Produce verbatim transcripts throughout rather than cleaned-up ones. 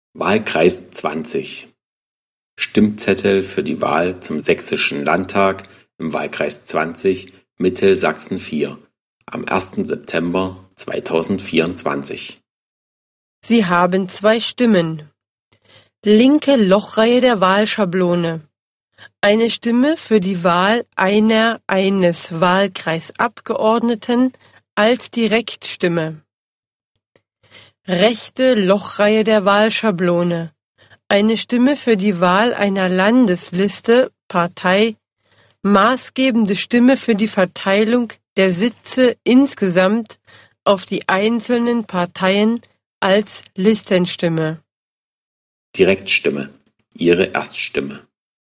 Wahlkreis zwanzig. Stimmzettel für die Wahl zum Sächsischen Landtag im Wahlkreis zwanzig Mittelsachsen vier am ersten September zweitausendvierundzwanzig. Sie haben zwei Stimmen. Linke Lochreihe der Wahlschablone. Eine Stimme für die Wahl einer eines Wahlkreisabgeordneten als Direktstimme. Rechte Lochreihe der Wahlschablone. Eine Stimme für die Wahl einer Landesliste, Partei, maßgebende Stimme für die Verteilung der Sitze insgesamt auf die einzelnen Parteien als Listenstimme. Direktstimme. Ihre Erststimme.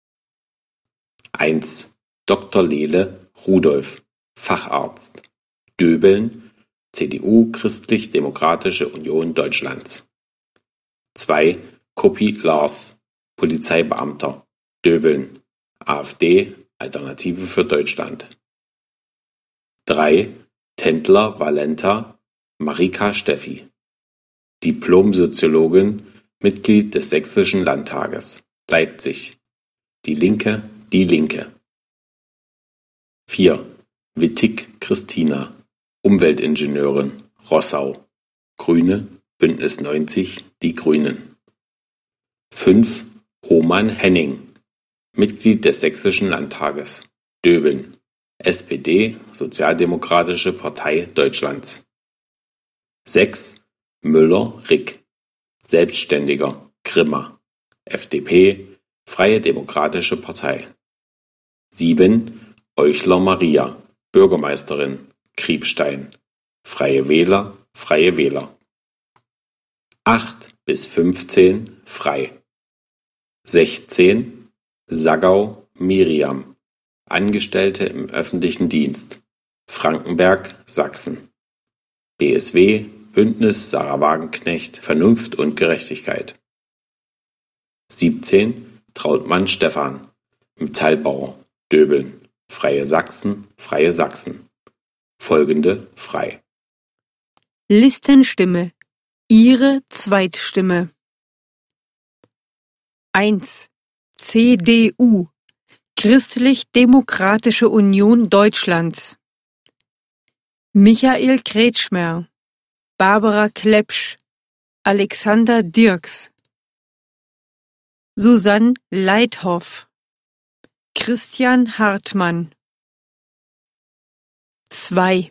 eins. Doktor Lele Rudolf, Facharzt, Döbeln, C D U Christlich-Demokratische Union Deutschlands. zwei. Koppi Lars, Polizeibeamter, Döbeln, AfD, Alternative für Deutschland. drei. Tendler Valenta Marika Steffi, Diplom-Soziologin, Mitglied des Sächsischen Landtages, Leipzig. Die Linke, die Linke. vier. Wittig Christina, Umweltingenieurin, Rossau, Grüne, Bündnis neunzig, die Grünen. fünf. Roman Henning, Mitglied des Sächsischen Landtages, Döbeln, S P D, Sozialdemokratische Partei Deutschlands. sechs. Müller Rick, Selbstständiger, Grimma, F D P, Freie Demokratische Partei. sieben. Euchler Maria, Bürgermeisterin, Kriebstein, Freie Wähler, Freie Wähler. acht bis fünfzehn frei. sechzehn. Saggau Miriam, Angestellte im öffentlichen Dienst, Frankenberg, Sachsen. B S W, Bündnis Sarah Wagenknecht, Vernunft und Gerechtigkeit. siebzehn. Trautmann Stefan, Metallbauer, Döbeln, Freie Sachsen, Freie Sachsen. Folgende frei. Listenstimme. Ihre Zweitstimme. eins. C D U, Christlich-Demokratische Union Deutschlands. Michael Kretschmer, Barbara Klepsch, Alexander Dirks, Susanne Leithoff, Christian Hartmann. zwei.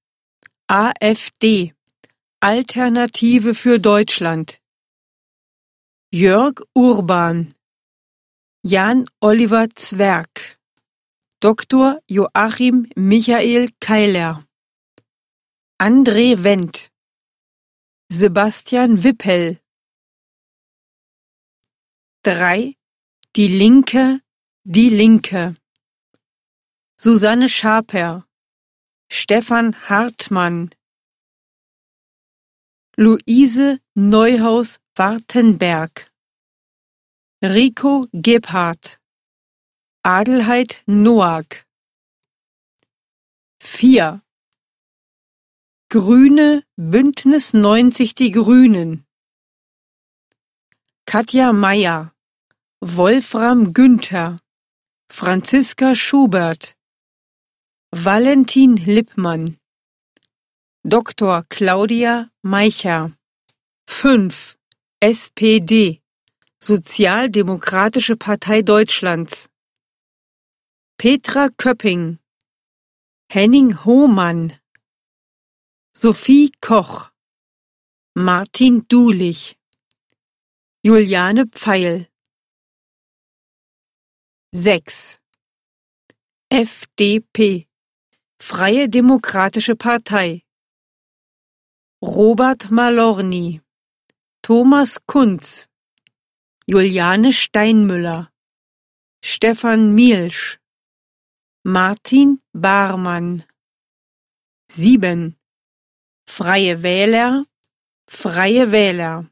AfD, Alternative für Deutschland. Jörg Urban, Jan Oliver Zwerg, Doktor Joachim Michael Keiler, André Wendt, Sebastian Wippel. drei. Die Linke, die Linke. Susanne Schaper, Stefan Hartmann, Luise Neuhaus-Wartenberg, Rico Gebhardt, Adelheid Noack. vier. Grüne Bündnis neunzig Die Grünen. Katja Mayer, Wolfram Günther, Franziska Schubert, Valentin Lippmann, Doktor Claudia Meicher. fünf. S P D, Sozialdemokratische Partei Deutschlands. Petra Köpping, Henning Hohmann, Sophie Koch, Martin Dulich, Juliane Pfeil. sechs. F D P, Freie Demokratische Partei. Robert Malorny, Thomas Kunz, Juliane Steinmüller, Stefan Mielsch, Martin Barmann. sieben. Freie Wähler, Freie Wähler.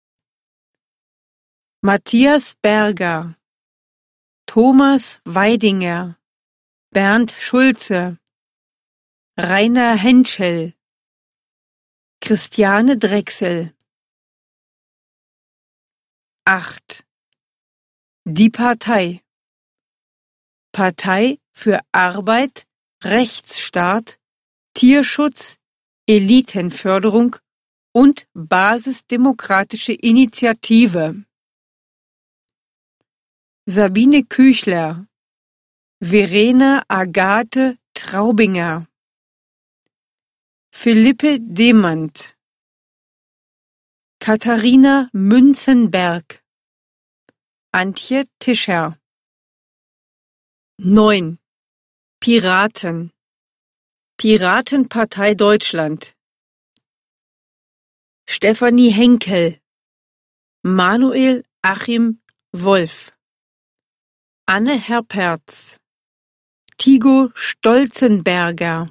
Matthias Berger, Thomas Weidinger, Bernd Schulze, Rainer Henschel, Christiane Drechsel. acht. Die Partei. Partei für Arbeit, Rechtsstaat, Tierschutz, Elitenförderung und Basisdemokratische Initiative. Sabine Küchler, Verena Agathe Traubinger, Philippe Demand, Katharina Münzenberg, Antje Tischer. neun. Piraten. Piratenpartei Deutschland. Stefanie Henkel, Manuel Achim Wolf, Anne Herperz, Tigo Stolzenberger,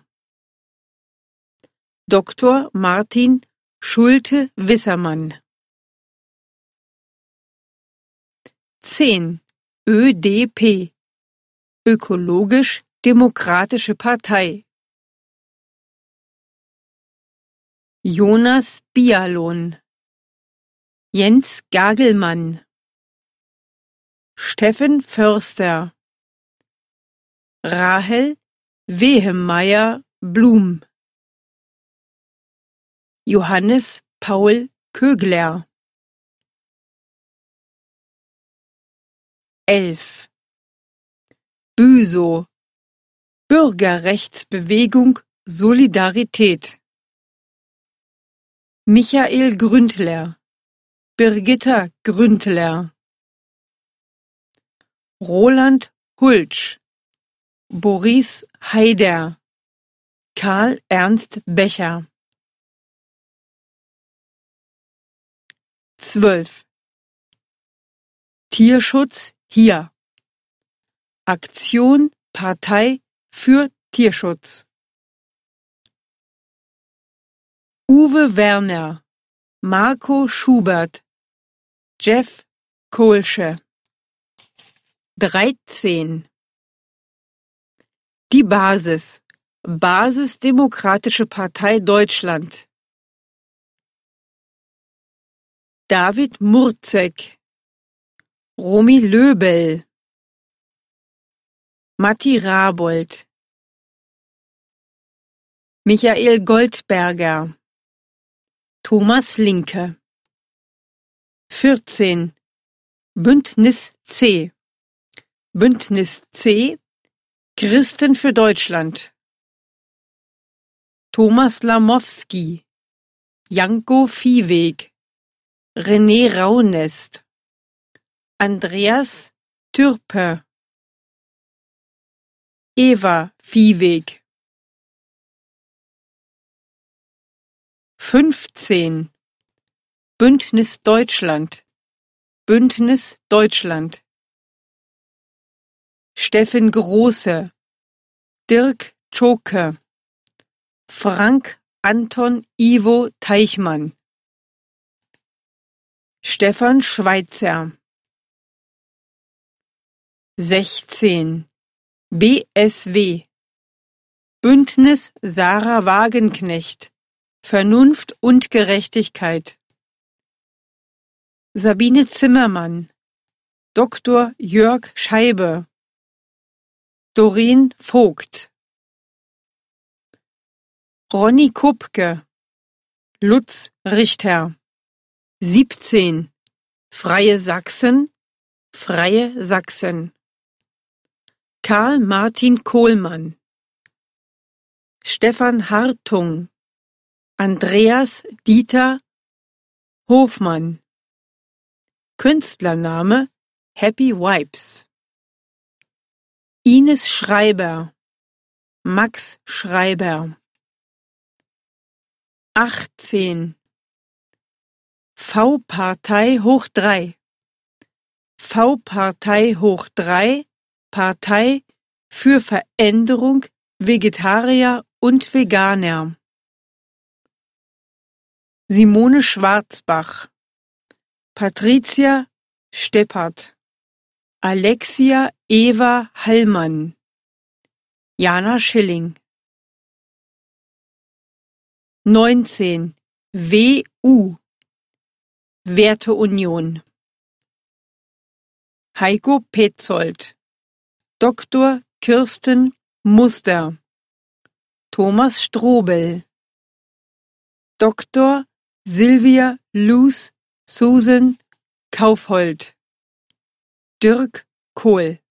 Doktor Martin Schulte-Wissermann. zehn. Ö D P, Ökologisch-Demokratische Partei. Jonas Bialon, Jens Gagelmann, Steffen Förster, Rahel Wehemeier-Blum, Johannes Paul Kögler. elf. Büsow, Bürgerrechtsbewegung Solidarität. Michael Gründler, Birgitta Gründler, Roland Hultsch, Boris Haider, Karl Ernst Becher. zwölf. Tierschutz hier. Aktion Partei für Tierschutz. Uwe Werner, Marco Schubert, Jeff Kohlsche. dreizehn. Die Basis. Basisdemokratische Partei Deutschland. David Murzek, Romy Löbel, Matti Rabold, Michael Goldberger, Thomas Linke. vierzehn. Bündnis C. Bündnis C. Christen für Deutschland. Thomas Lamowski, Janko Viehweg, René Raunest, Andreas Türpe, Eva Viehweg. fünfzehn. Bündnis Deutschland. Bündnis Deutschland. Steffen Große, Dirk Tschoke, Frank Anton Ivo Teichmann, Stefan Schweitzer. sechzehn. B S W. Bündnis Sarah Wagenknecht. Vernunft und Gerechtigkeit. Sabine Zimmermann, Doktor Jörg Scheibe, Doreen Vogt, Ronny Kupke, Lutz Richter. siebzehn. Freie Sachsen, Freie Sachsen. Karl Martin Kohlmann, Stefan Hartung, Andreas Dieter Hofmann. Künstlername Happy Vibes. Ines Schreiber, Max Schreiber. achtzehn. V-Partei hoch drei. V-Partei hoch drei, Partei für Veränderung Vegetarier und Veganer. Simone Schwarzbach, Patricia Steppert, Alexia Eva Hallmann, Jana Schilling. neunzehn. W U Werteunion. Heiko Petzold, Doktor Kirsten Muster, Thomas Strobel, Doktor Silvia Luz Susan Kaufhold, Dirk Kohl.